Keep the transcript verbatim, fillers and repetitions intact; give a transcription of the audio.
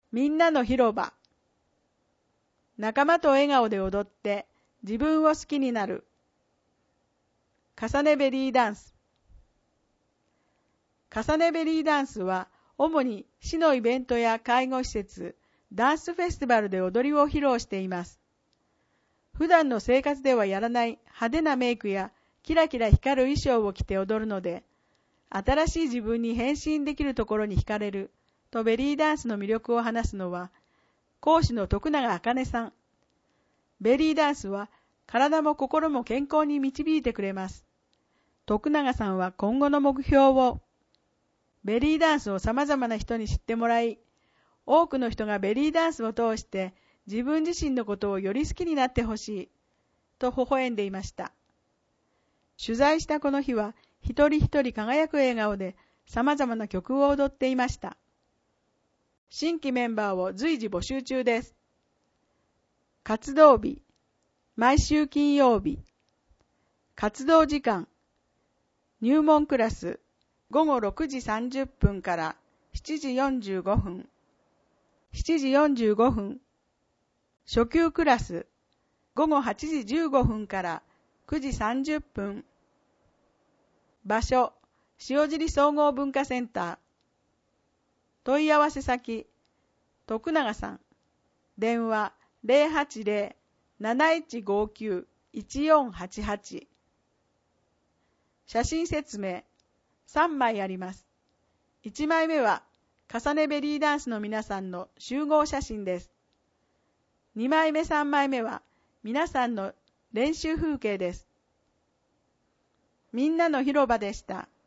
みんなの広場。仲間と笑顔で踊って自分を好きになる。重ねベリーダンス。重ねベリーダンスは主に市のイベントや介護施設、ダンスフェスティバルで踊りを披露しています。普段の生活ではやらない派手なメイクやキラキラ光る衣装を着て踊るので、新しい自分に変身できるところに惹かれるとベリーダンスの魅力を話すのは、講師の徳永茜さん。ベリーダンスは体も心も健康に導いてくれます。徳永さんは今後の目標を、ベリーダンスを様々な人に知ってもらい、多くの人がベリーダンスを通して自分自身のことをより好きになってほしい、と微笑んでいました。取材したこの日は、一人一人輝く笑顔で様々な曲を踊っていました。新規メンバーを随時募集中です。活動日、毎週金曜日。活動時間、入門クラス、ごごろくじさんじゅっぷんからしちじよんじゅうごふん。しちじよんじゅうごふん。初級クラス、ごごはちじじゅうごふんからくじさんじゅっぷん。場所、塩尻総合文化センター。問い合わせ先、徳永さん。電話 ゼロはちゼロ なないちごきゅう いちよんはちはち。写真説明、さんまいあります。いちまいめは、重ねベリーダンスの皆さんの集合写真です。にまいめさんまいめは、皆さんの練習風景です。みんなの広場でした。